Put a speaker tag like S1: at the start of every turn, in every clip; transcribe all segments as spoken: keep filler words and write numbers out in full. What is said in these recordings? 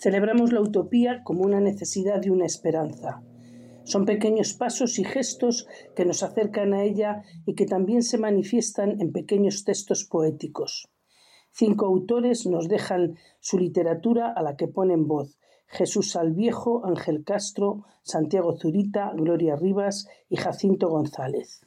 S1: Celebramos la utopía como una necesidad y una esperanza. Son pequeños pasos y gestos que nos acercan a ella y que también se manifiestan en pequeños textos poéticos. Cinco autores nos dejan su literatura a la que ponen voz: Jesús Salviejo, Ángel Castro, Santiago Zurita, Gloria Rivas y Jacinto González.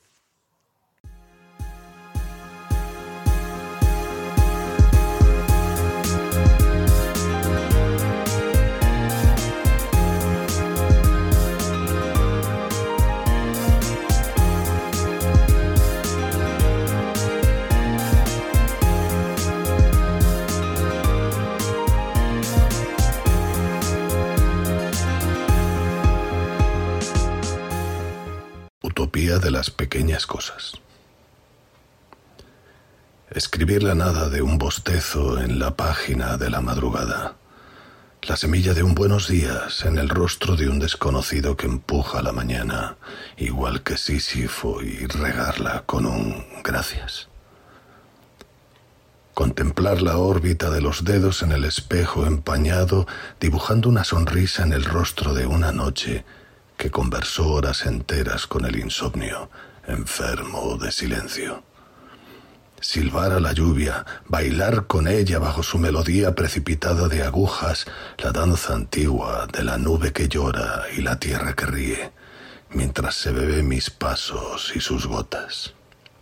S2: Utopía de las pequeñas cosas. Escribir la nada de un bostezo en la página de la madrugada. La semilla de un buenos días en el rostro de un desconocido que empuja la mañana, igual que Sísifo, y regarla con un gracias. Contemplar la órbita de los dedos en el espejo empañado, dibujando una sonrisa en el rostro de una noche que conversó horas enteras con el insomnio, enfermo de silencio. Silbar a la lluvia, bailar con ella bajo su melodía precipitada de agujas, la danza antigua de la nube que llora y la tierra que ríe, mientras se bebe mis pasos y sus gotas.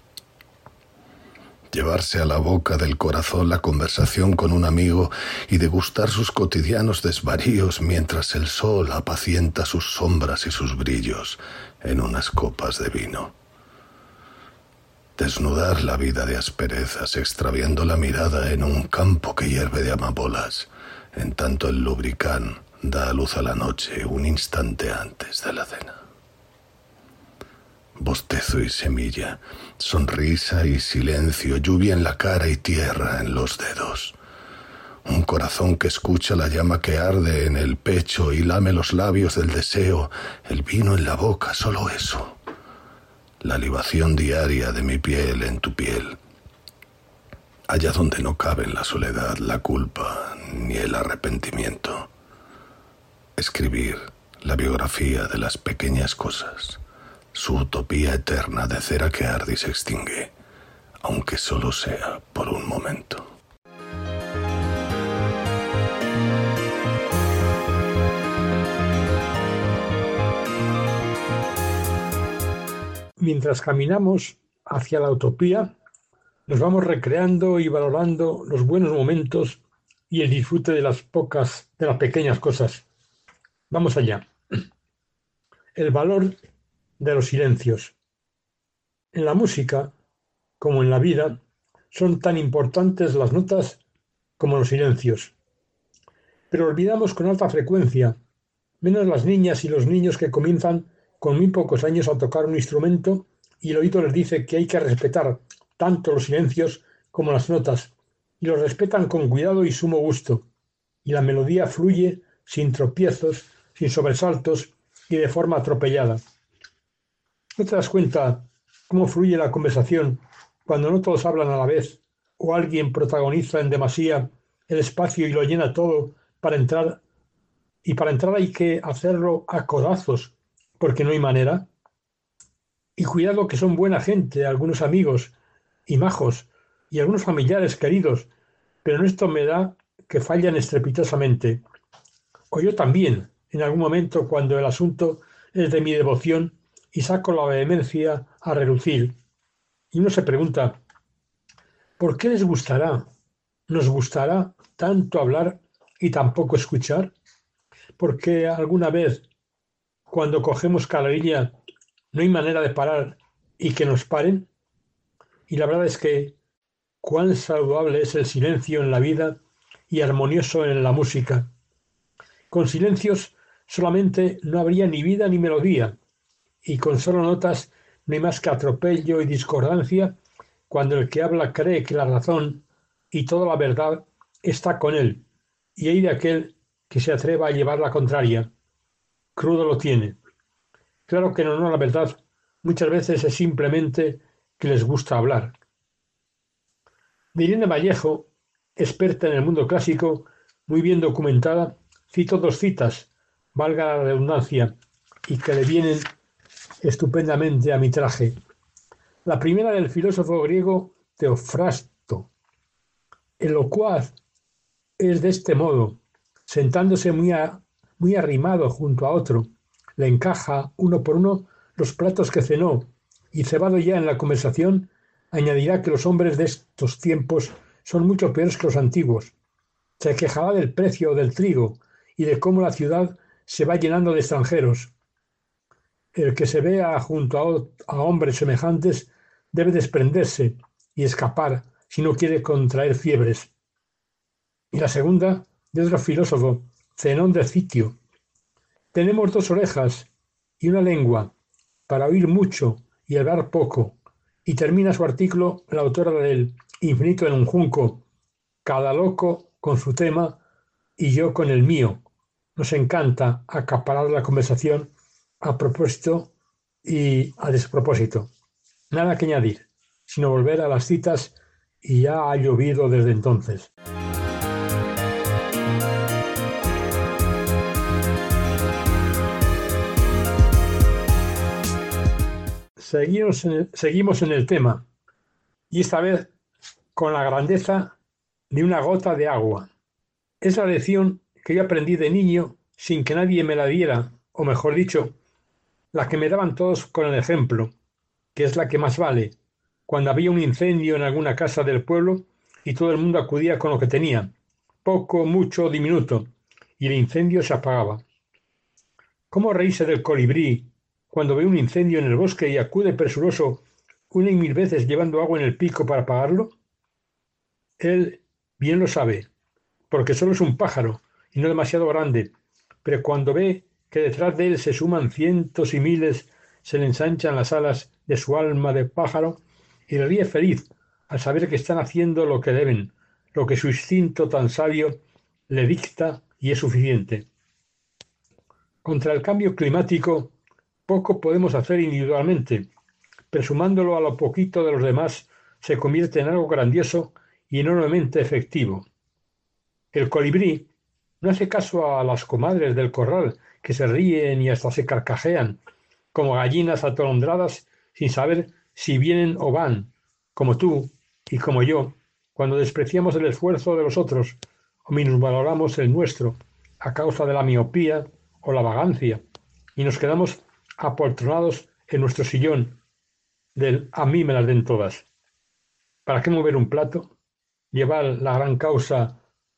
S2: Llevarse a la boca del corazón la conversación con un amigo y degustar sus cotidianos desvaríos mientras el sol apacienta sus sombras y sus brillos en unas copas de vino. Desnudar la vida de asperezas, extraviando la mirada en un campo que hierve de amapolas, en tanto el lubricán da a luz a la noche un instante antes de la cena. Bostezo y semilla, sonrisa y silencio, lluvia en la cara y tierra en los dedos. Un corazón que escucha la llama que arde en el pecho y lame los labios del deseo, el vino en la boca, solo eso. La libación diaria de mi piel en tu piel. Allá donde no caben la soledad, la culpa ni el arrepentimiento. Escribir la biografía de las pequeñas cosas. Su utopía eterna de cera que arde y se extingue, aunque solo sea por un momento.
S3: Mientras caminamos hacia la utopía, nos vamos recreando y valorando los buenos momentos y el disfrute de las pocas, de las pequeñas cosas. Vamos allá. El valor de los silencios. En la música, como en la vida, son tan importantes las notas como los silencios. Pero olvidamos con alta frecuencia, menos las niñas y los niños que comienzan con muy pocos años a tocar un instrumento y el oído les dice que hay que respetar tanto los silencios como las notas, y los respetan con cuidado y sumo gusto, y la melodía fluye sin tropiezos, sin sobresaltos y de forma atropellada. ¿No te das cuenta cómo fluye la conversación cuando no todos hablan a la vez o alguien protagoniza en demasía el espacio y lo llena todo para entrar? Y para entrar hay que hacerlo a codazos porque no hay manera. Y cuidado que son buena gente, algunos amigos y majos y algunos familiares queridos, pero en esto me da que fallan estrepitosamente. O yo también, en algún momento cuando el asunto es de mi devoción, y saco la vehemencia a relucir. Y uno se pregunta, ¿por qué les gustará, nos gustará tanto hablar y tan poco escuchar? Porque alguna vez, cuando cogemos carrerilla, no hay manera de parar y que nos paren. Y la verdad es que cuán saludable es el silencio en la vida y armonioso en la música. Con silencios solamente no habría ni vida ni melodía, y con solo notas no hay más que atropello y discordancia cuando el que habla cree que la razón y toda la verdad está con él, y hay de aquel que se atreva a llevar la contraria. Crudo lo tiene. Claro que no, no, la verdad muchas veces es simplemente que les gusta hablar. Irene Vallejo, experta en el mundo clásico, muy bien documentada, cito dos citas, valga la redundancia, y que le vienen estupendamente a mi traje. La primera del filósofo griego Teofrasto, el locuaz es de este modo, sentándose muy, a, muy arrimado junto a otro, le encaja uno por uno los platos que cenó y cebado ya en la conversación, añadirá que los hombres de estos tiempos son mucho peores que los antiguos. Se quejará del precio del trigo y de cómo la ciudad se va llenando de extranjeros. El que se vea junto a, a hombres semejantes debe desprenderse y escapar si no quiere contraer fiebres. Y la segunda, de otro filósofo, Zenón de Citio. Tenemos dos orejas y una lengua para oír mucho y hablar poco. Y termina su artículo la autora del Infinito en un junco, cada loco con su tema y yo con el mío. Nos encanta acaparar la conversación a propósito y a despropósito. Nada que añadir, sino volver a las citas y ya ha llovido desde entonces. Seguimos en, el, seguimos en el tema, y esta vez con la grandeza de una gota de agua. Es la lección que yo aprendí de niño sin que nadie me la diera, o mejor dicho, la que me daban todos con el ejemplo, que es la que más vale, cuando había un incendio en alguna casa del pueblo y todo el mundo acudía con lo que tenía, poco, mucho, diminuto, y el incendio se apagaba. ¿Cómo reírse del colibrí cuando ve un incendio en el bosque y acude presuroso una y mil veces llevando agua en el pico para apagarlo? Él bien lo sabe, porque solo es un pájaro y no demasiado grande, pero cuando ve que detrás de él se suman cientos y miles, se le ensanchan las alas de su alma de pájaro y le ríe feliz al saber que están haciendo lo que deben, lo que su instinto tan sabio le dicta y es suficiente. Contra el cambio climático poco podemos hacer individualmente, pero sumándolo a lo poquito de los demás se convierte en algo grandioso y enormemente efectivo. El colibrí no hace caso a las comadres del corral que se ríen y hasta se carcajean, como gallinas atolondradas sin saber si vienen o van, como tú y como yo, cuando despreciamos el esfuerzo de los otros o minusvaloramos el nuestro a causa de la miopía o la vagancia, y nos quedamos apoltronados en nuestro sillón del a mí me las den todas. ¿Para qué mover un plato? Llevar la gran causa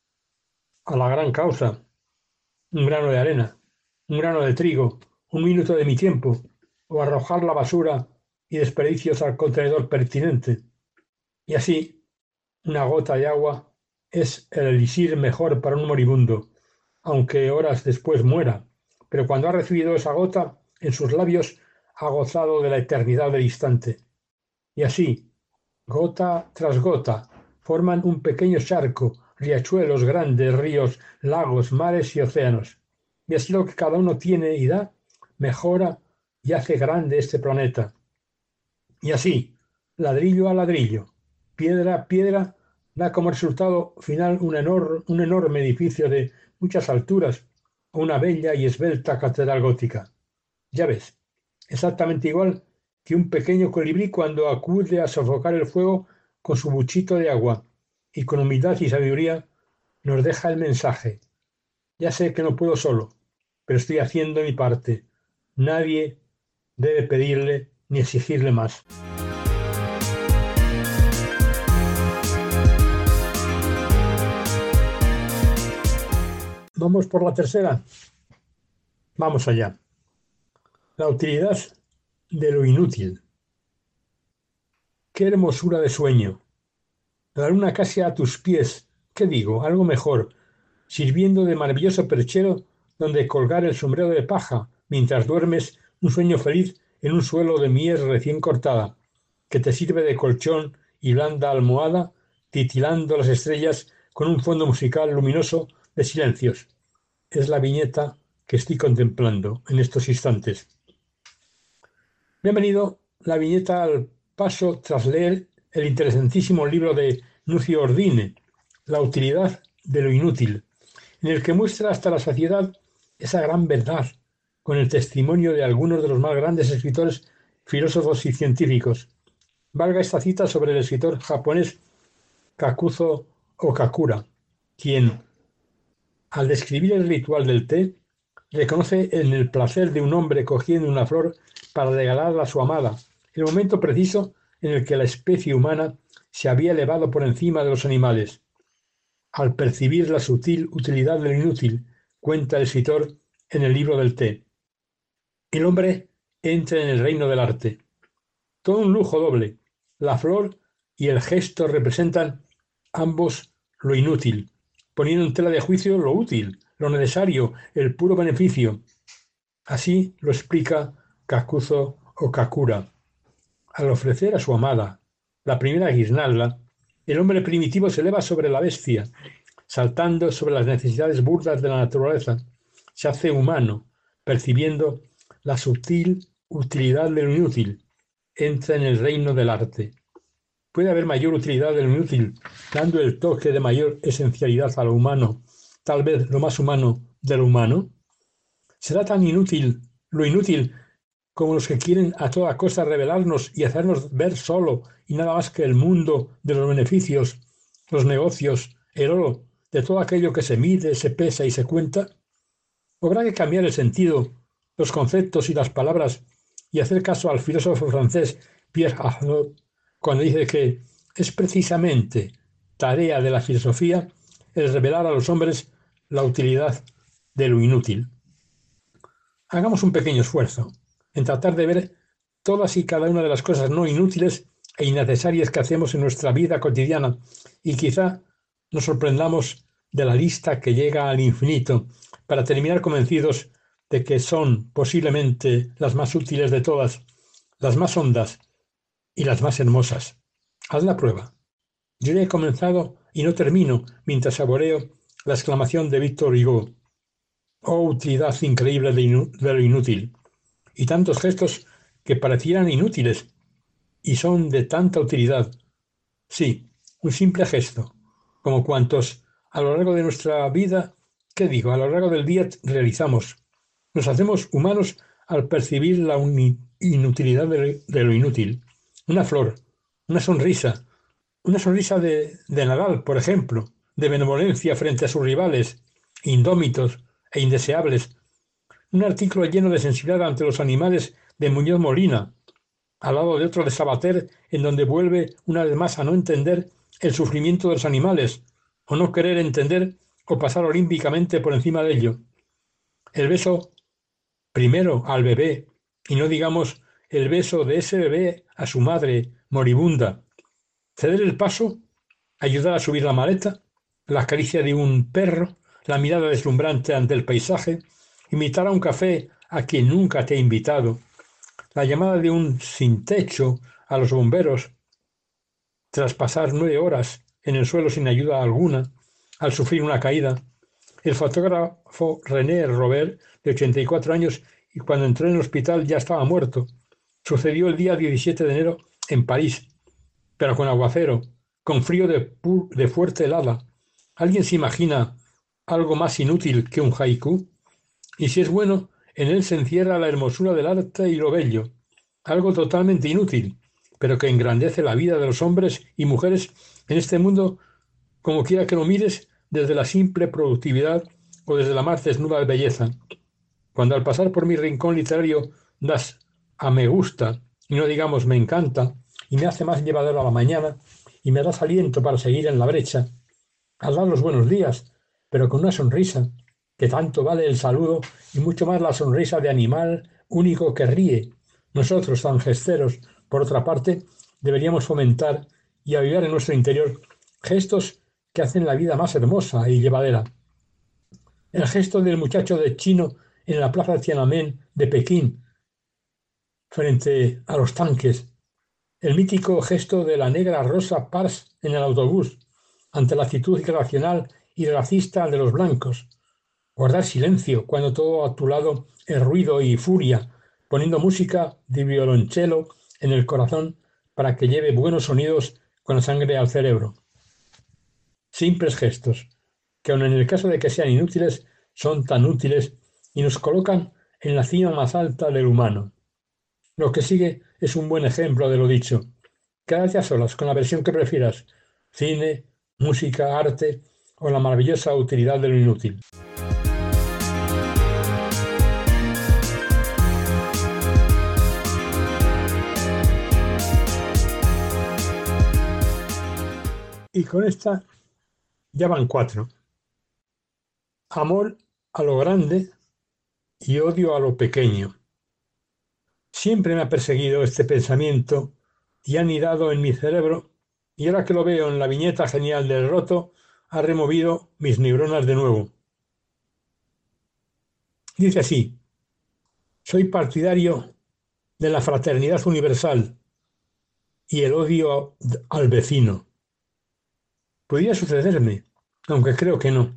S3: a la gran causa, un grano de arena, un grano de trigo, un minuto de mi tiempo, o arrojar la basura y desperdicios al contenedor pertinente. Y así, una gota de agua es el elixir mejor para un moribundo, aunque horas después muera, pero cuando ha recibido esa gota, en sus labios ha gozado de la eternidad del instante. Y así, gota tras gota, forman un pequeño charco, riachuelos grandes, ríos, lagos, mares y océanos. Y así lo que cada uno tiene y da, mejora y hace grande este planeta. Y así, ladrillo a ladrillo, piedra a piedra, da como resultado final un, enor- un enorme edificio de muchas alturas o una bella y esbelta catedral gótica. Ya ves, exactamente igual que un pequeño colibrí cuando acude a sofocar el fuego con su buchito de agua y con humildad y sabiduría nos deja el mensaje. Ya sé que no puedo solo, pero estoy haciendo mi parte. Nadie debe pedirle ni exigirle más. ¿Vamos por la tercera? Vamos allá. La utilidad de lo inútil. Qué hermosura de sueño. La luna casi a tus pies, ¿qué digo? Algo mejor, sirviendo de maravilloso perchero donde colgar el sombrero de paja mientras duermes un sueño feliz en un suelo de miel recién cortada, que te sirve de colchón y blanda almohada, titilando las estrellas con un fondo musical luminoso de silencios. Es la viñeta que estoy contemplando en estos instantes. Bienvenido la viñeta al paso tras leer el interesantísimo libro de Nucio Ordine, La utilidad de lo inútil, en el que muestra hasta la saciedad esa gran verdad, con el testimonio de algunos de los más grandes escritores, filósofos y científicos. Valga esta cita sobre el escritor japonés Kakuzo Okakura, quien, al describir el ritual del té, reconoce en el placer de un hombre cogiendo una flor para regalarla a su amada, el momento preciso en el que la especie humana se había elevado por encima de los animales. Al percibir la sutil utilidad de lo inútil, cuenta el escritor en el libro del té, el hombre entra en el reino del arte. Todo un lujo doble. La flor y el gesto representan ambos lo inútil, poniendo en tela de juicio lo útil, lo necesario, el puro beneficio. Así lo explica Kakuzo Okakura. Al ofrecer a su amada la primera guirnalda, el hombre primitivo se eleva sobre la bestia, saltando sobre las necesidades burdas de la naturaleza. Se hace humano, percibiendo la sutil utilidad de lo inútil. Entra en el reino del arte. ¿Puede haber mayor utilidad de lo inútil, dando el toque de mayor esencialidad a lo humano, tal vez lo más humano de lo humano? ¿Será tan inútil lo inútil como los que quieren a toda costa revelarnos y hacernos ver solo y nada más que el mundo de los beneficios, los negocios, el oro, de todo aquello que se mide, se pesa y se cuenta? ¿O habrá que cambiar el sentido, los conceptos y las palabras y hacer caso al filósofo francés Pierre Hadot cuando dice que es precisamente tarea de la filosofía el revelar a los hombres la utilidad de lo inútil? Hagamos un pequeño esfuerzo en tratar de ver todas y cada una de las cosas no inútiles e innecesarias que hacemos en nuestra vida cotidiana y quizá nos sorprendamos de la lista que llega al infinito para terminar convencidos de que son posiblemente las más útiles de todas, las más hondas y las más hermosas. Haz la prueba. Yo ya he comenzado y no termino mientras saboreo la exclamación de Víctor Hugo. Oh, utilidad increíble de, inú- de lo inútil. Y tantos gestos que parecieran inútiles y son de tanta utilidad. Sí, un simple gesto, como cuantos a lo largo de nuestra vida, ¿qué digo? A lo largo del día realizamos. Nos hacemos humanos al percibir la uni- inutilidad de, de lo inútil. Una flor, una sonrisa, una sonrisa de, de Nadal, por ejemplo, de benevolencia frente a sus rivales, indómitos e indeseables. Un artículo lleno de sensibilidad ante los animales de Muñoz Molina, al lado de otro de Sabater, en donde vuelve una vez más a no entender el sufrimiento de los animales, o no querer entender o pasar olímpicamente por encima de ello. El beso primero al bebé, y no digamos el beso de ese bebé a su madre moribunda. Ceder el paso, ayudar a subir la maleta, la caricia de un perro, la mirada deslumbrante ante el paisaje, invitar a un café a quien nunca te ha invitado, la llamada de un sin techo a los bomberos, tras pasar nueve horas en el suelo sin ayuda alguna, al sufrir una caída, el fotógrafo René Robert, de ochenta y cuatro años, y cuando entró en el hospital ya estaba muerto. Sucedió el día diecisiete de enero en París, pero con aguacero, con frío de, pu- de fuerte helada. ¿Alguien se imagina algo más inútil que un haiku? Y si es bueno, en él se encierra la hermosura del arte y lo bello, algo totalmente inútil, pero que engrandece la vida de los hombres y mujeres en este mundo, como quiera que lo mires, desde la simple productividad o desde la más desnuda belleza. Cuando al pasar por mi rincón literario das a me gusta, y no digamos me encanta, y me hace más llevadero a la mañana, y me das aliento para seguir en la brecha, al dar los buenos días, pero con una sonrisa, que tanto vale el saludo y mucho más la sonrisa de animal único que ríe. Nosotros, tan gesteros, por otra parte, deberíamos fomentar y avivar en nuestro interior gestos que hacen la vida más hermosa y llevadera. El gesto del muchacho de chino en la plaza de Tiananmen de Pekín, frente a los tanques. El mítico gesto de la negra Rosa Parks en el autobús, ante la actitud irracional y racista de los blancos. Guardar silencio cuando todo a tu lado es ruido y furia, poniendo música de violonchelo en el corazón para que lleve buenos sonidos con la sangre al cerebro. Simples gestos, que aun en el caso de que sean inútiles, son tan útiles y nos colocan en la cima más alta del humano. Lo que sigue es un buen ejemplo de lo dicho. Quédate a solas con la versión que prefieras: cine, música, arte o la maravillosa utilidad de lo inútil. Y con esta ya van cuatro. Amor a lo grande y odio a lo pequeño. Siempre me ha perseguido este pensamiento y ha anidado en mi cerebro, y ahora que lo veo en la viñeta genial del Roto, ha removido mis neuronas de nuevo. Dice así: soy partidario de la fraternidad universal y el odio al vecino. Podría sucederme, aunque creo que no.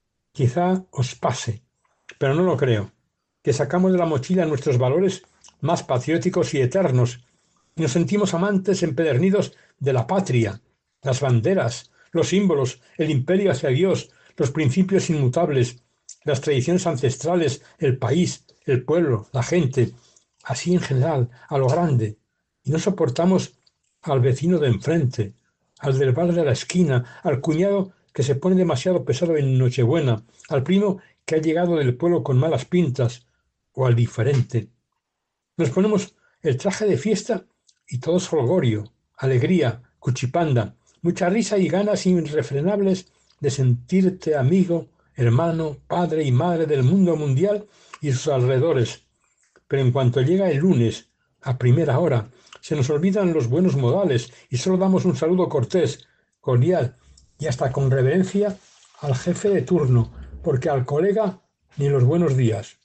S3: Quizá os pase, pero no lo creo, que sacamos de la mochila nuestros valores más patrióticos y eternos, y nos sentimos amantes empedernidos de la patria, las banderas, los símbolos, el imperio hacia Dios, los principios inmutables, las tradiciones ancestrales, el país, el pueblo, la gente, así en general, a lo grande, y no soportamos al vecino de enfrente, al del bar de la esquina, al cuñado que se pone demasiado pesado en Nochebuena, al primo que ha llegado del pueblo con malas pintas, o al diferente. Nos ponemos el traje de fiesta y todo es folgorio, alegría, cuchipanda, mucha risa y ganas irrefrenables de sentirte amigo, hermano, padre y madre del mundo mundial y sus alrededores. Pero en cuanto llega el lunes, a primera hora, se nos olvidan los buenos modales y solo damos un saludo cortés, cordial y hasta con reverencia al jefe de turno, porque al colega ni los buenos días.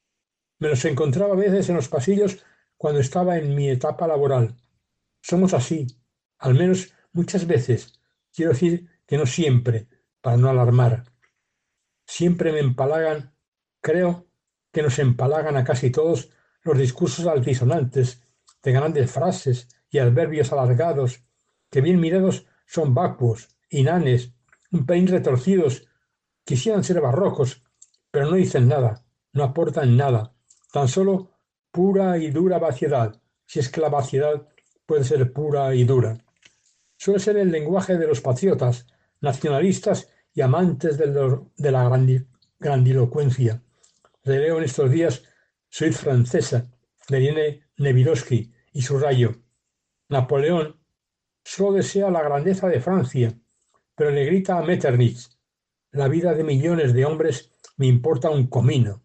S3: Me los encontraba a veces en los pasillos cuando estaba en mi etapa laboral. Somos así, al menos muchas veces, quiero decir que no siempre, para no alarmar. Siempre me empalagan, creo que nos empalagan a casi todos los discursos altisonantes, de grandes frases y adverbios alargados, que bien mirados son vacuos, inanes, un pelín retorcidos, quisieran ser barrocos, pero no dicen nada, no aportan nada, tan solo pura y dura vaciedad, si es que la vaciedad puede ser pura y dura. Suele ser el lenguaje de los patriotas, nacionalistas y amantes de, lo, de la grandi, grandilocuencia. Releo en estos días Soy francesa, de Irene Nevirovsky, y subrayo: Napoleón solo desea la grandeza de Francia, pero le grita a Metternich: la vida de millones de hombres me importa un comino.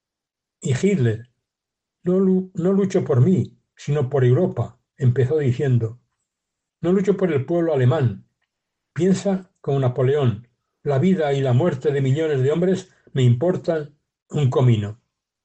S3: Y Hitler: no, no lucho por mí, sino por Europa, empezó diciendo. No lucho por el pueblo alemán. Piensa como Napoleón: la vida y la muerte de millones de hombres me importan un comino.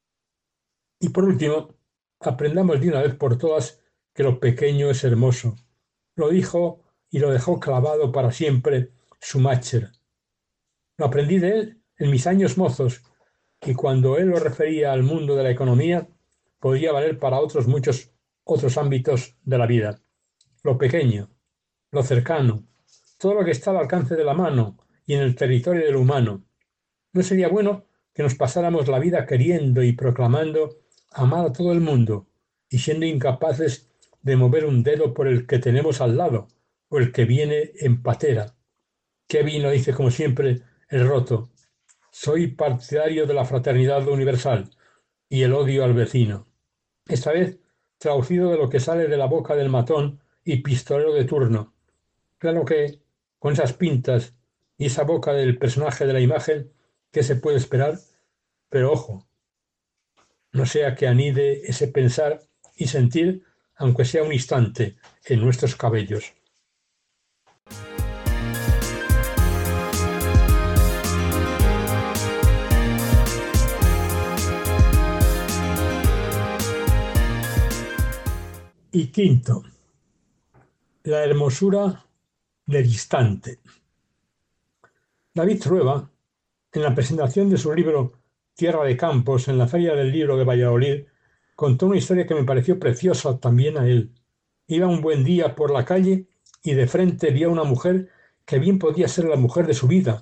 S3: Y por último, aprendamos de una vez por todas que lo pequeño es hermoso. Lo dijo y lo dejó clavado para siempre Schumacher. Lo aprendí de él en mis años mozos, y cuando él lo refería al mundo de la economía, podría valer para otros muchos otros ámbitos de la vida. Lo pequeño, lo cercano, todo lo que está al alcance de la mano y en el territorio del humano. ¿No sería bueno que nos pasáramos la vida queriendo y proclamando amar a todo el mundo y siendo incapaces de mover un dedo por el que tenemos al lado o el que viene en patera? Qué vino, dice como siempre el Roto: soy partidario de la fraternidad universal y el odio al vecino. Esta vez traducido de lo que sale de la boca del matón y pistolero de turno. Claro que, con esas pintas y esa boca del personaje de la imagen, ¿qué se puede esperar? Pero ojo, no sea que anide ese pensar y sentir, aunque sea un instante, en nuestros cabellos. Y quinto, la hermosura del instante. David Trueba, en la presentación de su libro Tierra de Campos en la Feria del Libro de Valladolid, contó una historia que me pareció preciosa también a él. Iba un buen día por la calle y de frente vio a una mujer que bien podía ser la mujer de su vida,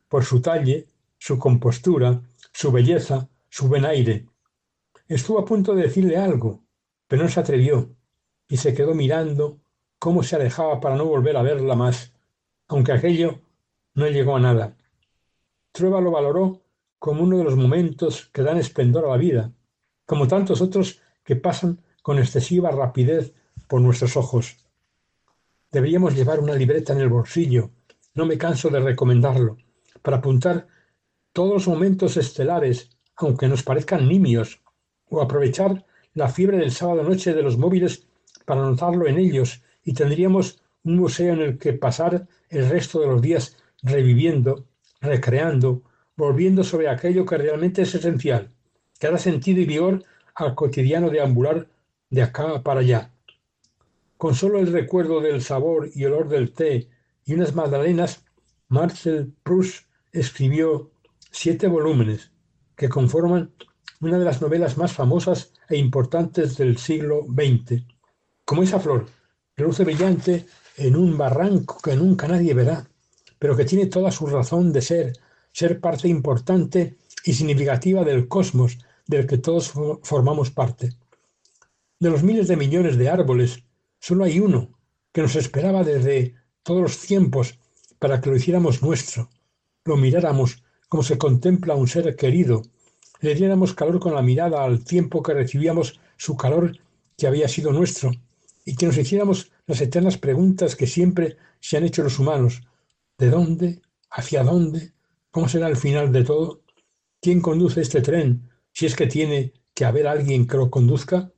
S3: por su talle, su compostura, su belleza, su buen aire. Estuvo a punto de decirle algo, pero no se atrevió, y se quedó mirando cómo se alejaba para no volver a verla más, aunque aquello no llegó a nada. Trueba lo valoró como uno de los momentos que dan esplendor a la vida, como tantos otros que pasan con excesiva rapidez por nuestros ojos. Deberíamos llevar una libreta en el bolsillo, no me canso de recomendarlo, para apuntar todos los momentos estelares, aunque nos parezcan nimios, o aprovechar la fiebre del sábado noche de los móviles para anotarlo en ellos, y tendríamos un museo en el que pasar el resto de los días reviviendo, recreando, volviendo sobre aquello que realmente es esencial, que da sentido y vigor al cotidiano deambular de acá para allá. Con solo el recuerdo del sabor y olor del té y unas magdalenas, Marcel Proust escribió siete volúmenes que conforman una de las novelas más famosas e importantes del siglo veinte. Como esa flor, reluce brillante en un barranco que nunca nadie verá, pero que tiene toda su razón de ser, ser parte importante y significativa del cosmos del que todos formamos parte. De los miles de millones de árboles, solo hay uno que nos esperaba desde todos los tiempos para que lo hiciéramos nuestro, lo miráramos como se contempla a un ser querido, le diéramos calor con la mirada al tiempo que recibíamos su calor que había sido nuestro, y que nos hiciéramos las eternas preguntas que siempre se han hecho los humanos. ¿De dónde? ¿Hacia dónde? ¿Cómo será el final de todo? ¿Quién conduce este tren, si es que tiene que haber alguien que lo conduzca?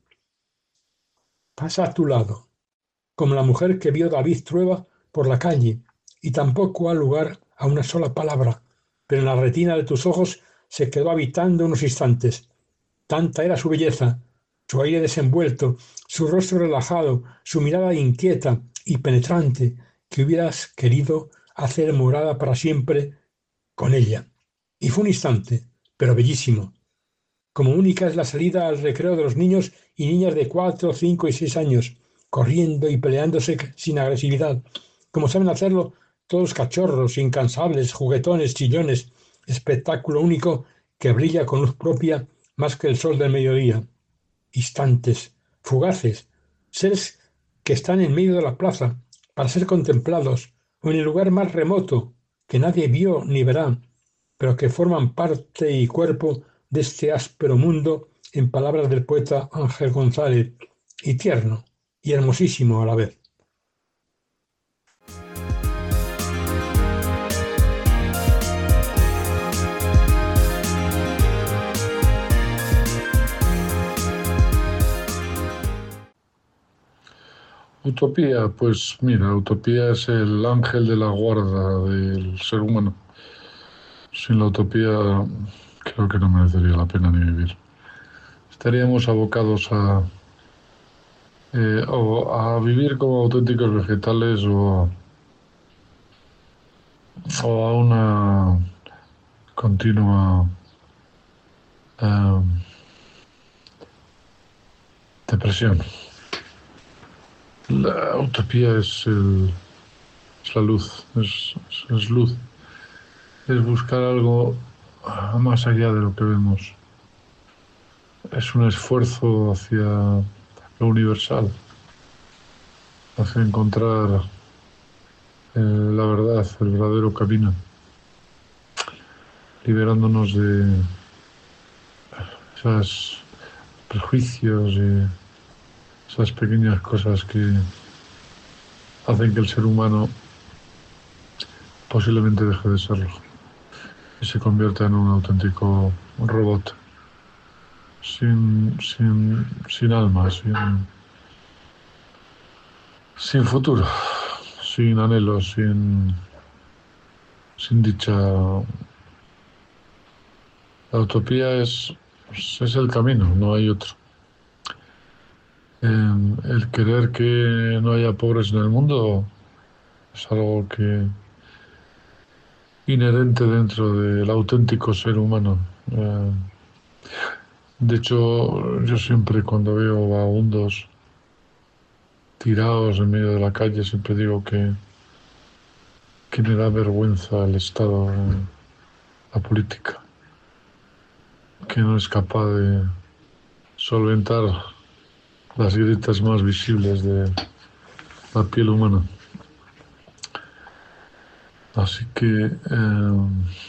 S3: Pasa a tu lado, como la mujer que vio David Trueba por la calle, y tampoco ha lugar a una sola palabra, pero en la retina de tus ojos se quedó habitando unos instantes. Tanta era su belleza, su aire desenvuelto, su rostro relajado, su mirada inquieta y penetrante, que hubieras querido hacer morada para siempre con ella. Y fue un instante, pero bellísimo. Como única es la salida al recreo de los niños y niñas de cuatro, cinco y seis años, corriendo y peleándose sin agresividad, como saben hacerlo todos los cachorros, incansables, juguetones, chillones, espectáculo único que brilla con luz propia más que el sol del mediodía. Instantes, fugaces, seres que están en medio de la plaza para ser contemplados, o en el lugar más remoto que nadie vio ni verá, pero que forman parte y cuerpo de este áspero mundo, en palabras del poeta Ángel González, y tierno y hermosísimo a la vez.
S4: Utopía, pues mira, utopía es el ángel de la guarda del ser humano. Sin la utopía creo que no merecería la pena ni vivir. Estaríamos abocados a, eh, o a vivir como auténticos vegetales o, o a una continua eh, depresión. La utopía es, el, es la luz, es, es, es luz. Es buscar algo más allá de lo que vemos. Es un esfuerzo hacia lo universal, hacia encontrar eh, la verdad, el verdadero camino, liberándonos de esos prejuicios y esas pequeñas cosas que hacen que el ser humano posiblemente deje de serlo y se convierta en un auténtico robot sin, sin, sin alma, sin, sin futuro, sin anhelos, sin, sin dicha. La utopía es, es el camino, no hay otro. El querer que no haya pobres en el mundo es algo que inherente dentro del auténtico ser humano. De hecho, yo siempre cuando veo vagabundos tirados en medio de la calle, siempre digo que, que me da vergüenza el estado la política, que no es capaz de solventar las grietas más visibles de la piel humana. Así que eh,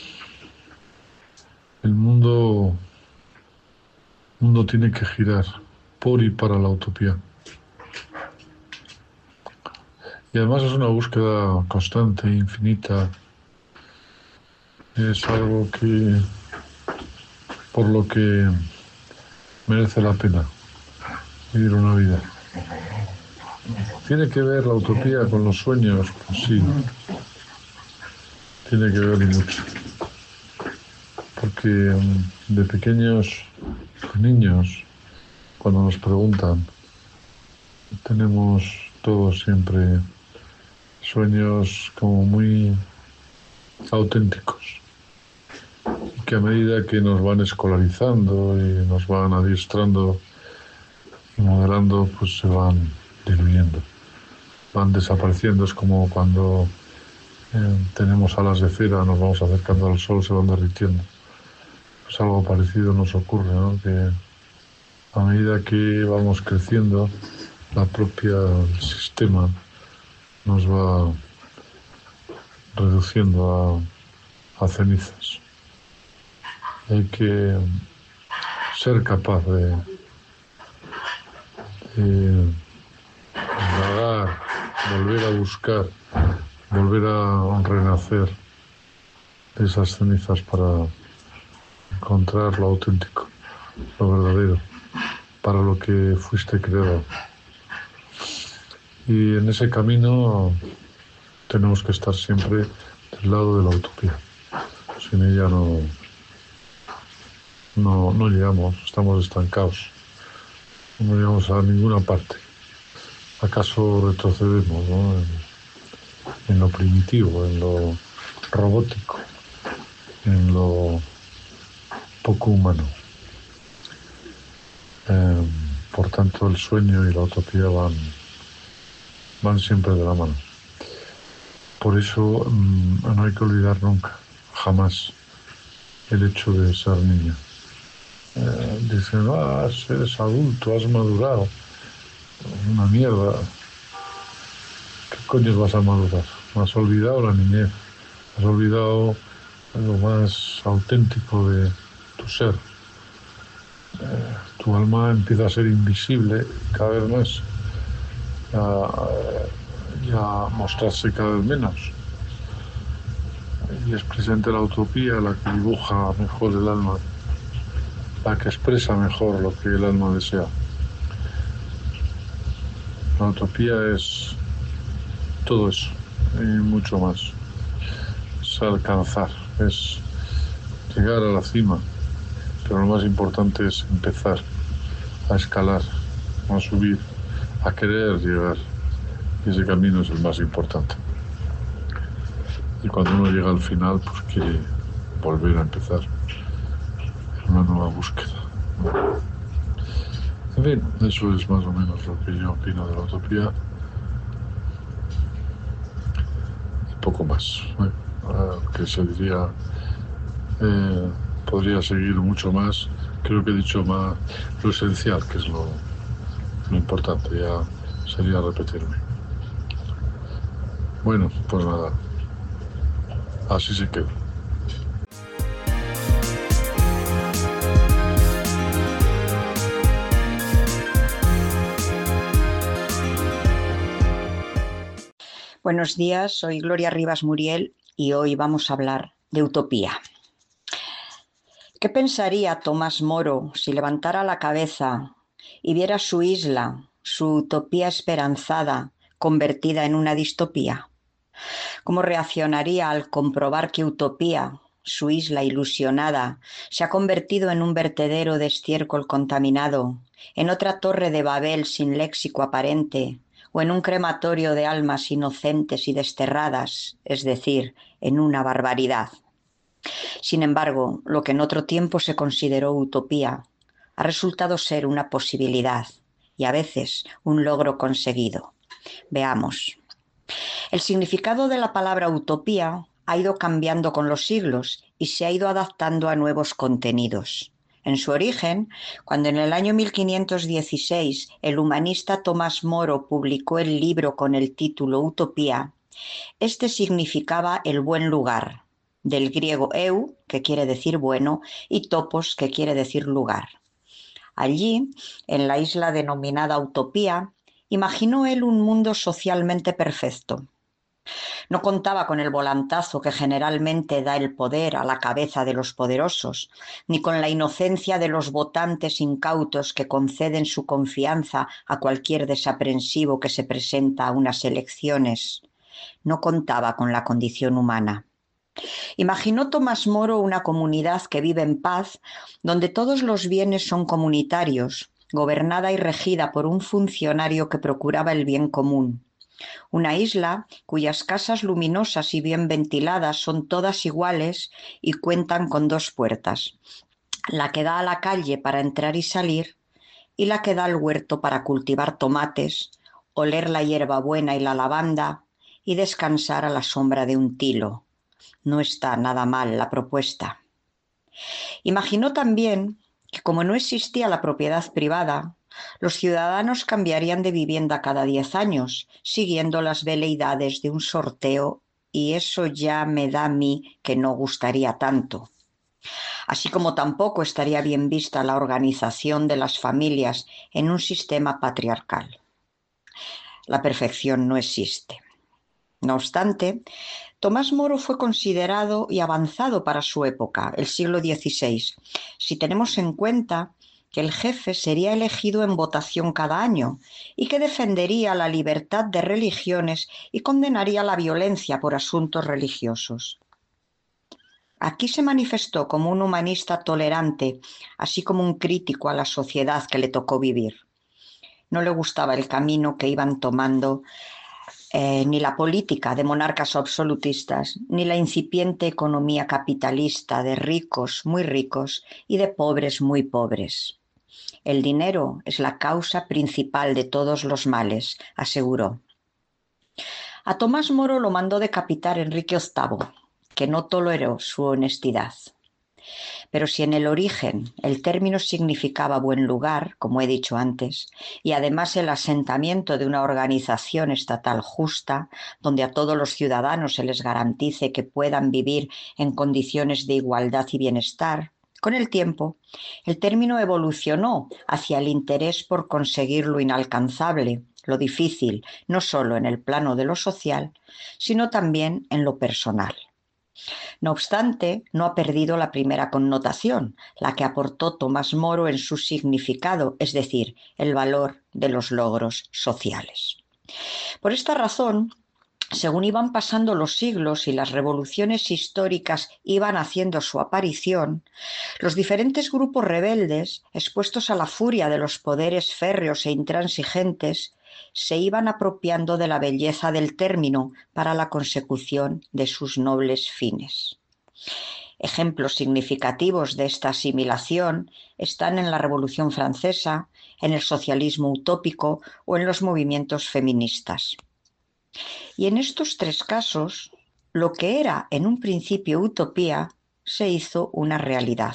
S4: el mundo, mundo tiene que girar por y para la utopía. Y además es una búsqueda constante, infinita. Es algo que, por lo que merece la pena vivir una vida. ¿Tiene que ver la utopía con los sueños? Pues sí. Tiene que ver y mucho. Porque de pequeños niños, cuando nos preguntan, tenemos todos siempre sueños como muy auténticos, y que a medida que nos van escolarizando y nos van adiestrando y modelando, pues se van diluyendo, van desapareciendo. Es como cuando eh, tenemos alas de cera, nos vamos acercando al sol, se van derritiendo. Pues algo parecido nos ocurre, ¿no? Que a medida que vamos creciendo, la propia el sistema nos va reduciendo a, a cenizas. Hay que ser capaz de, de indagar, volver a buscar, volver a renacer de esas cenizas para encontrar lo auténtico, lo verdadero, para lo que fuiste creado. Y en ese camino tenemos que estar siempre del lado de la utopía. Sin ella no, no, no llegamos, estamos estancados. No llegamos a ninguna parte. ¿Acaso retrocedemos, ¿no? en, en lo primitivo, en lo robótico, en lo poco humano? Eh, por tanto, el sueño y la utopía van, van siempre de la mano. Por eso mmm, no hay que olvidar nunca, jamás, el hecho de ser niño. Eh, dicen, ah, eres adulto, has madurado. Una mierda. ¿Qué coño vas a madurar? Has olvidado la niñez, has olvidado lo más auténtico de tu ser. Eh, tu alma empieza a ser invisible cada vez más, y a mostrarse cada vez menos. Y es presente la utopía la que dibuja mejor el alma, la que expresa mejor lo que el alma desea. La utopía es todo eso y mucho más. Es alcanzar, es llegar a la cima, pero lo más importante es empezar a escalar, a subir, a querer llegar. Y ese camino es el más importante. Y cuando uno llega al final, pues quiere volver a empezar una nueva búsqueda. En fin, eso es más o menos lo que yo opino de la utopía. Y poco más, ¿eh? Que se diría, eh, podría seguir mucho más. Creo que he dicho más lo esencial, que es lo, lo importante. Ya sería repetirme. Bueno, pues nada, así se queda.
S5: Buenos días, soy Gloria Rivas Muriel y hoy vamos a hablar de utopía. ¿Qué pensaría Tomás Moro si levantara la cabeza y viera su isla, su utopía esperanzada, convertida en una distopía? ¿Cómo reaccionaría al comprobar que utopía, su isla ilusionada, se ha convertido en un vertedero de estiércol contaminado, en otra torre de Babel sin léxico aparente, o en un crematorio de almas inocentes y desterradas, es decir, en una barbaridad? Sin embargo, lo que en otro tiempo se consideró utopía ha resultado ser una posibilidad y a veces un logro conseguido. Veamos. El significado de la palabra utopía ha ido cambiando con los siglos y se ha ido adaptando a nuevos contenidos. En su origen, cuando en el año mil quinientos dieciséis el humanista Tomás Moro publicó el libro con el título Utopía, este significaba el buen lugar, del griego eu, que quiere decir bueno, y topos, que quiere decir lugar. Allí, en la isla denominada Utopía, imaginó él un mundo socialmente perfecto. No contaba con el volantazo que generalmente da el poder a la cabeza de los poderosos, ni con la inocencia de los votantes incautos que conceden su confianza a cualquier desaprensivo que se presenta a unas elecciones. No contaba con la condición humana. Imaginó Tomás Moro una comunidad que vive en paz, donde todos los bienes son comunitarios, gobernada y regida por un funcionario que procuraba el bien común. Una isla cuyas casas luminosas y bien ventiladas son todas iguales y cuentan con dos puertas, la que da a la calle para entrar y salir y la que da al huerto para cultivar tomates, oler la hierbabuena y la lavanda y descansar a la sombra de un tilo. No está nada mal la propuesta. Imaginó también que como no existía la propiedad privada, los ciudadanos cambiarían de vivienda cada diez años, siguiendo las veleidades de un sorteo, y eso ya me da a mí que no gustaría tanto. Así como tampoco estaría bien vista la organización de las familias en un sistema patriarcal. La perfección no existe. No obstante, Tomás Moro fue considerado y avanzado para su época, el siglo dieciséis, si tenemos en cuenta que el jefe sería elegido en votación cada año y que defendería la libertad de religiones y condenaría la violencia por asuntos religiosos. Aquí se manifestó como un humanista tolerante, así como un crítico a la sociedad que le tocó vivir. No le gustaba el camino que iban tomando eh, ni la política de monarcas absolutistas, ni la incipiente economía capitalista de ricos muy ricos y de pobres muy pobres. El dinero es la causa principal de todos los males, aseguró. A Tomás Moro lo mandó decapitar Enrique octavo, que no toleró su honestidad. Pero si en el origen el término significaba buen lugar, como he dicho antes, y además el asentamiento de una organización estatal justa, donde a todos los ciudadanos se les garantice que puedan vivir en condiciones de igualdad y bienestar, con el tiempo, el término evolucionó hacia el interés por conseguir lo inalcanzable, lo difícil, no solo en el plano de lo social, sino también en lo personal. No obstante, no ha perdido la primera connotación, la que aportó Tomás Moro en su significado, es decir, el valor de los logros sociales. Por esta razón, según iban pasando los siglos y las revoluciones históricas iban haciendo su aparición, los diferentes grupos rebeldes, expuestos a la furia de los poderes férreos e intransigentes, se iban apropiando de la belleza del término para la consecución de sus nobles fines. Ejemplos significativos de esta asimilación están en la Revolución Francesa, en el socialismo utópico o en los movimientos feministas. Y en estos tres casos, lo que era en un principio utopía se hizo una realidad.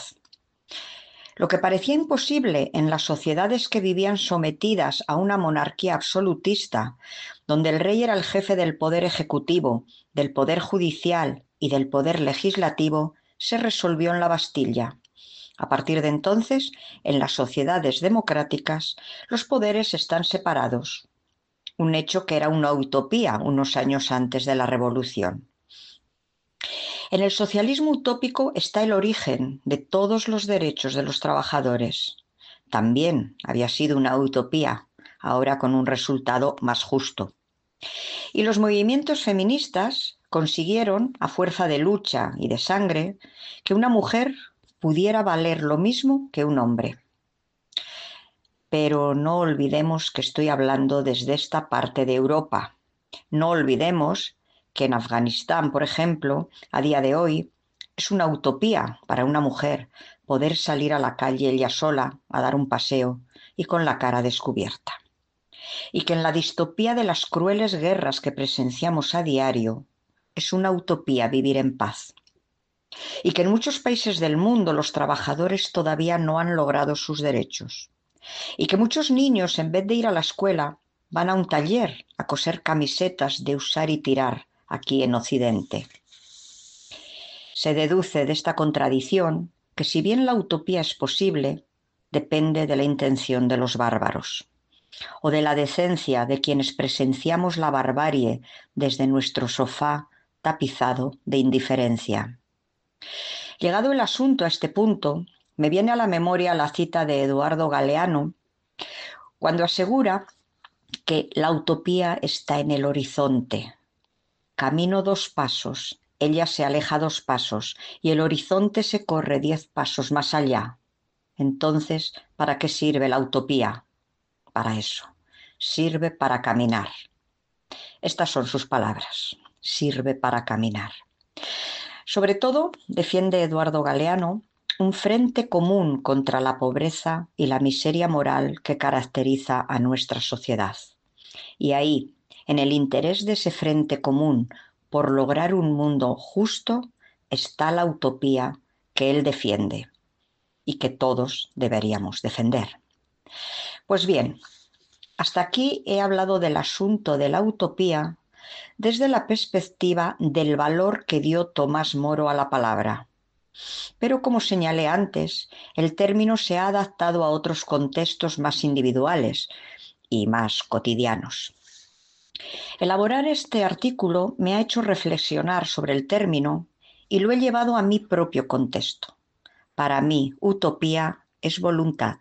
S5: Lo que parecía imposible en las sociedades que vivían sometidas a una monarquía absolutista, donde el rey era el jefe del poder ejecutivo, del poder judicial y del poder legislativo, se resolvió en la Bastilla. A partir de entonces, en las sociedades democráticas, los poderes están separados, un hecho que era una utopía unos años antes de la Revolución. En el socialismo utópico está el origen de todos los derechos de los trabajadores. También había sido una utopía, ahora con un resultado más justo. Y los movimientos feministas consiguieron, a fuerza de lucha y de sangre, que una mujer pudiera valer lo mismo que un hombre. Pero no olvidemos que estoy hablando desde esta parte de Europa. No olvidemos que en Afganistán, por ejemplo, a día de hoy, es una utopía para una mujer poder salir a la calle ella sola a dar un paseo y con la cara descubierta. Y que en la distopía de las crueles guerras que presenciamos a diario, es una utopía vivir en paz y que en muchos países del mundo los trabajadores todavía no han logrado sus derechos y que muchos niños, en vez de ir a la escuela, van a un taller a coser camisetas de usar y tirar aquí en Occidente. Se deduce de esta contradicción que si bien la utopía es posible, depende de la intención de los bárbaros o de la decencia de quienes presenciamos la barbarie desde nuestro sofá tapizado de indiferencia. Llegado el asunto a este punto, me viene a la memoria la cita de Eduardo Galeano cuando asegura que la utopía está en el horizonte. Camino dos pasos, ella se aleja dos pasos y el horizonte se corre diez pasos más allá. Entonces, ¿para qué sirve la utopía? Para eso, sirve para caminar. Estas son sus palabras, sirve para caminar. Sobre todo, defiende Eduardo Galeano un frente común contra la pobreza y la miseria moral que caracteriza a nuestra sociedad. Y ahí, en el interés de ese frente común por lograr un mundo justo, está la utopía que él defiende y que todos deberíamos defender. Pues bien, hasta aquí he hablado del asunto de la utopía desde la perspectiva del valor que dio Tomás Moro a la palabra. Pero como señalé antes, el término se ha adaptado a otros contextos más individuales y más cotidianos. Elaborar este artículo me ha hecho reflexionar sobre el término y lo he llevado a mi propio contexto. Para mí, utopía es voluntad.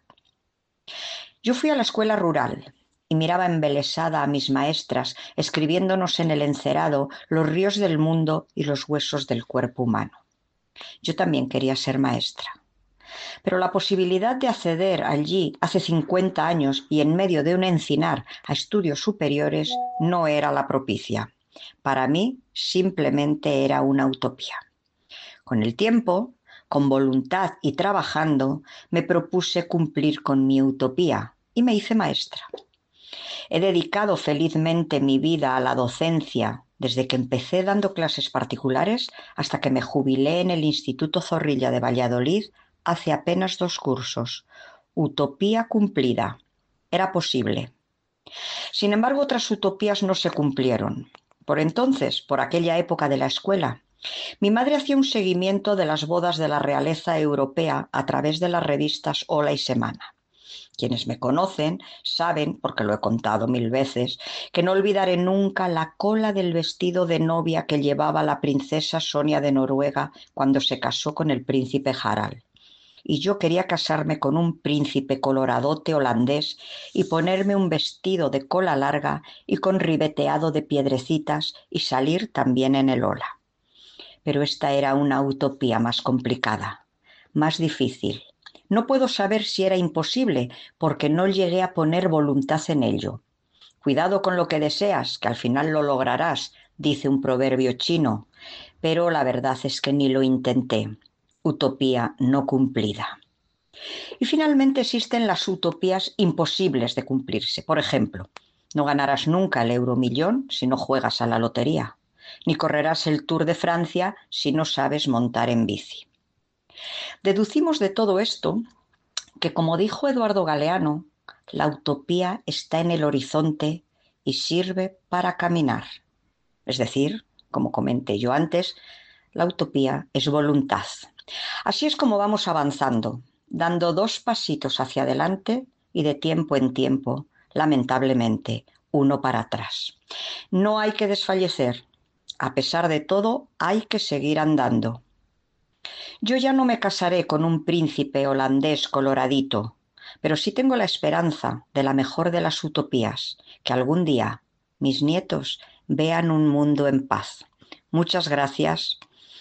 S5: Yo fui a la escuela rural y miraba embelesada a mis maestras escribiéndonos en el encerado los ríos del mundo y los huesos del cuerpo humano. Yo también quería ser maestra. Pero la posibilidad de acceder allí hace cincuenta años y en medio de un encinar a estudios superiores no era la propicia. Para mí simplemente era una utopía. Con el tiempo, con voluntad y trabajando, me propuse cumplir con mi utopía y me hice maestra. He dedicado felizmente mi vida a la docencia desde que empecé dando clases particulares hasta que me jubilé en el Instituto Zorrilla de Valladolid hace apenas dos cursos. Utopía cumplida. Era posible. Sin embargo, otras utopías no se cumplieron. Por entonces, por aquella época de la escuela, mi madre hacía un seguimiento de las bodas de la realeza europea a través de las revistas Hola y Semana. Quienes me conocen saben, porque lo he contado mil veces, que no olvidaré nunca la cola del vestido de novia que llevaba la princesa Sonia de Noruega cuando se casó con el príncipe Harald. Y yo quería casarme con un príncipe coloradote holandés y ponerme un vestido de cola larga y con ribeteado de piedrecitas y salir también en el Hola. Pero esta era una utopía más complicada, más difícil. No puedo saber si era imposible porque no llegué a poner voluntad en ello. Cuidado con lo que deseas, que al final lo lograrás, dice un proverbio chino, pero la verdad es que ni lo intenté. Utopía no cumplida. Y finalmente existen las utopías imposibles de cumplirse. Por ejemplo, no ganarás nunca el euromillón si no juegas a la lotería, ni correrás el Tour de Francia si no sabes montar en bici. Deducimos de todo esto que, como dijo Eduardo Galeano, la utopía está en el horizonte y sirve para caminar. Es decir, como comenté yo antes, la utopía es voluntad. Así es como vamos avanzando, dando dos pasitos hacia adelante y de tiempo en tiempo, lamentablemente, uno para atrás. No hay que desfallecer. A pesar de todo, hay que seguir andando. Yo ya no me casaré con un príncipe holandés coloradito, pero sí tengo la esperanza de la mejor de las utopías, que algún día mis nietos vean un mundo en paz. Muchas gracias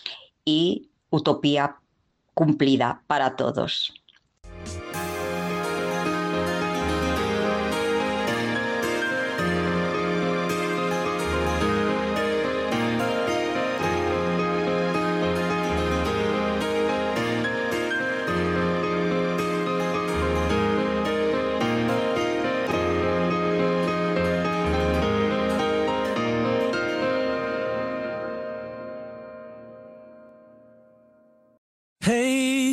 S5: y utopía cumplida para todos.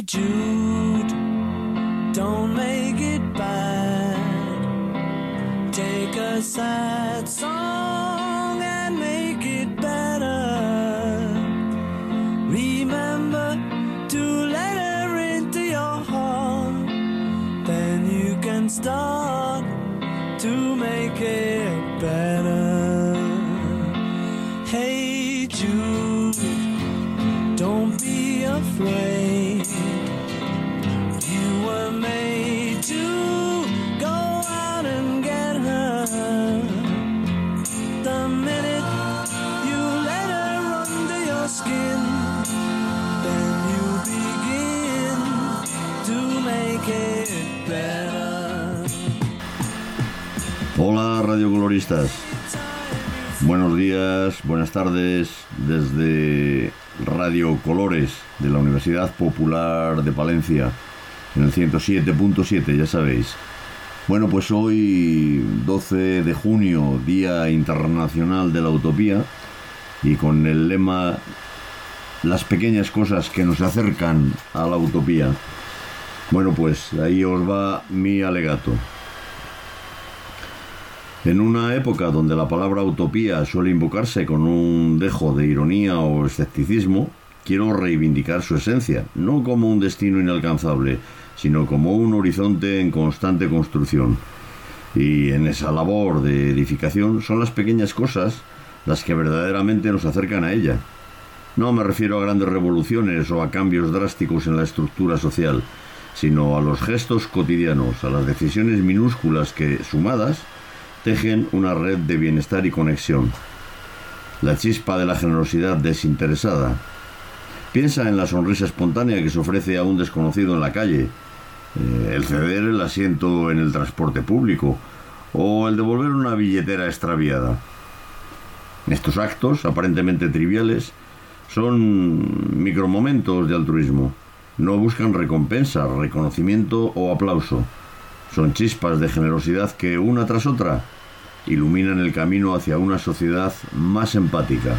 S6: Jude, don't make it bad. Take a sad song and make it better. Remember to let her into your heart. Then you can start to make it better. Hey Jude, don't be afraid. You were made to go out and get her. The minute you let her under your skin, then you begin to make it better.
S7: Hola radiocoloristas, buenos días, buenas tardes desde Radio Colores de la Universidad Popular de Palencia en el ciento siete punto siete, ya sabéis. Bueno, pues hoy doce de junio, Día Internacional de la Utopía, y con el lema las pequeñas cosas que nos acercan a la utopía. Bueno, pues ahí os va mi alegato. En una época donde la palabra utopía suele invocarse con un dejo de ironía o escepticismo, quiero reivindicar su esencia, no como un destino inalcanzable, sino como un horizonte en constante construcción. Y en esa labor de edificación son las pequeñas cosas las que verdaderamente nos acercan a ella. No me refiero a grandes revoluciones o a cambios drásticos en la estructura social, sino a los gestos cotidianos, a las decisiones minúsculas que, sumadas, tejen una red de bienestar y conexión. La chispa de la generosidad desinteresada. Piensa en la sonrisa espontánea que se ofrece a un desconocido en la calle, eh, el ceder el asiento en el transporte público o el devolver una billetera extraviada. Estos actos, aparentemente triviales, son micromomentos de altruismo. No buscan recompensa, reconocimiento o aplauso. Son chispas de generosidad que, una tras otra, iluminan el camino hacia una sociedad más empática.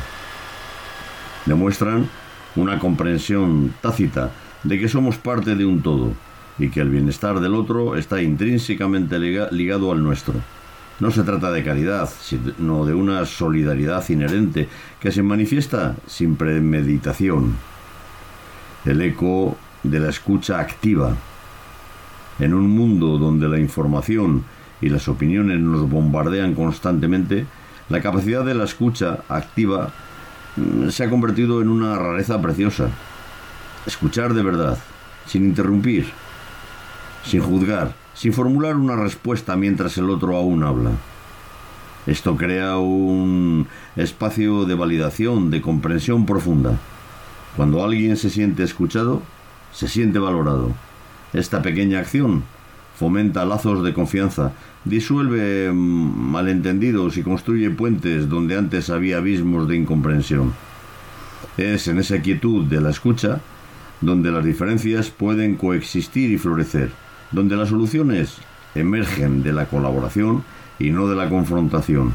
S7: Demuestran una comprensión tácita de que somos parte de un todo y que el bienestar del otro está intrínsecamente ligado al nuestro. No se trata de caridad, sino de una solidaridad inherente que se manifiesta sin premeditación. El eco de la escucha activa. En un mundo donde la información y las opiniones nos bombardean constantemente, la capacidad de la escucha activa se ha convertido en una rareza preciosa. Escuchar de verdad, sin interrumpir, sin juzgar, sin formular una respuesta mientras el otro aún habla. Esto crea un espacio de validación, de comprensión profunda. Cuando alguien se siente escuchado, se siente valorado. Esta pequeña acción fomenta lazos de confianza, disuelve malentendidos y construye puentes donde antes había abismos de incomprensión. Es en esa quietud de la escucha donde las diferencias pueden coexistir y florecer, donde las soluciones emergen de la colaboración y no de la confrontación.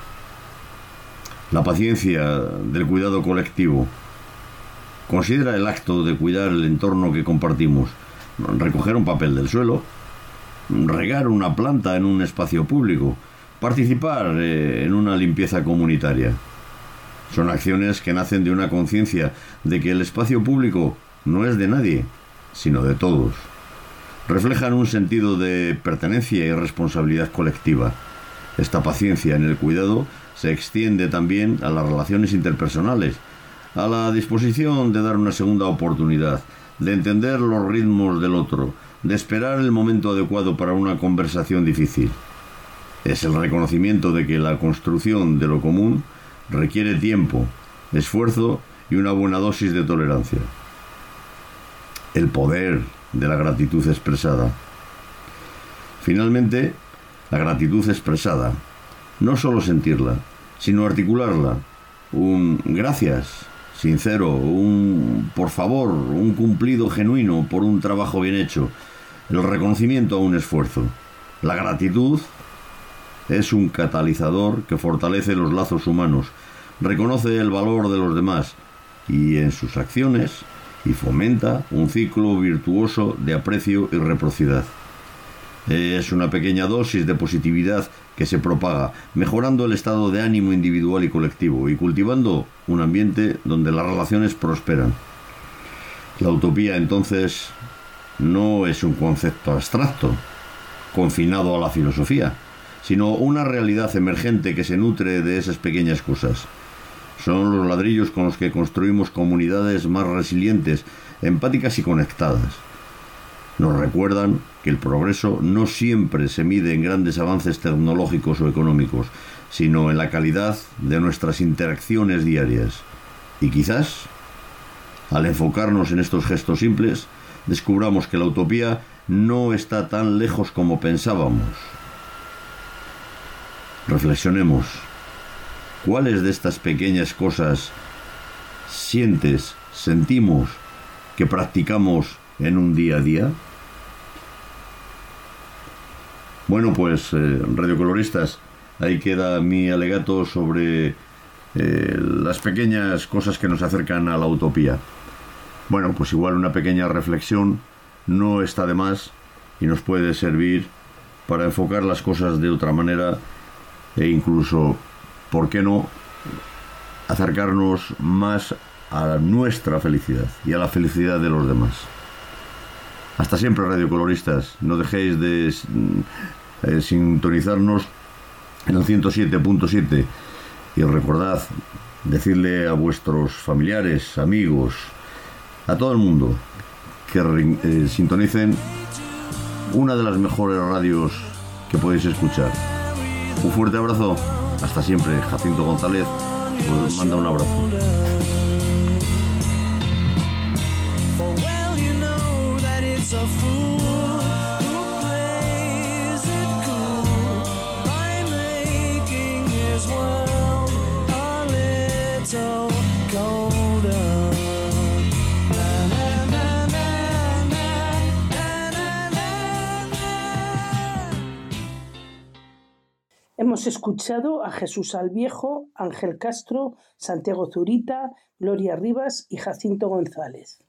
S7: La paciencia del cuidado colectivo. Considera el acto de cuidar el entorno que compartimos. Recoger un papel del suelo, regar una planta en un espacio público, participar eh, en una limpieza comunitaria. Son acciones que nacen de una conciencia de que el espacio público no es de nadie, sino de todos. Reflejan un sentido de pertenencia y responsabilidad colectiva. Esta paciencia en el cuidado se extiende también a las relaciones interpersonales, a la disposición de dar una segunda oportunidad, de entender los ritmos del otro, de esperar el momento adecuado para una conversación difícil. Es el reconocimiento de que la construcción de lo común requiere tiempo, esfuerzo y una buena dosis de tolerancia. El poder de la gratitud expresada. Finalmente, la gratitud expresada. No solo sentirla, sino articularla. Un gracias sincero, un por favor, un cumplido genuino por un trabajo bien hecho, el reconocimiento a un esfuerzo. La gratitud es un catalizador que fortalece los lazos humanos, reconoce el valor de los demás y en sus acciones y fomenta un ciclo virtuoso de aprecio y reciprocidad. Es una pequeña dosis de positividad que se propaga, mejorando el estado de ánimo individual y colectivo y cultivando un ambiente donde las relaciones prosperan. La utopía, entonces, no es un concepto abstracto, confinado a la filosofía, sino una realidad emergente que se nutre de esas pequeñas cosas. Son los ladrillos con los que construimos comunidades más resilientes, empáticas y conectadas. Nos recuerdan que el progreso no siempre se mide en grandes avances tecnológicos o económicos, sino en la calidad de nuestras interacciones diarias. Y quizás, al enfocarnos en estos gestos simples, descubramos que la utopía no está tan lejos como pensábamos. Reflexionemos. ¿Cuáles de estas pequeñas cosas sientes, sentimos, que practicamos en un día a día? Bueno, pues, eh, radiocoloristas, ahí queda mi alegato sobre eh, las pequeñas cosas que nos acercan a la utopía. Bueno, pues igual una pequeña reflexión no está de más y nos puede servir para enfocar las cosas de otra manera e incluso, ¿por qué no?, acercarnos más a nuestra felicidad y a la felicidad de los demás. Hasta siempre, radiocoloristas. No dejéis de eh, sintonizarnos en el ciento siete punto siete y recordad decirle a vuestros familiares, amigos, a todo el mundo que eh, sintonicen una de las mejores radios que podéis escuchar. Un fuerte abrazo. Hasta siempre. Jacinto González os manda un abrazo.
S1: Hemos escuchado a Jesús Alviejo, Ángel Castro, Santiago Zurita, Gloria Rivas y Jacinto González.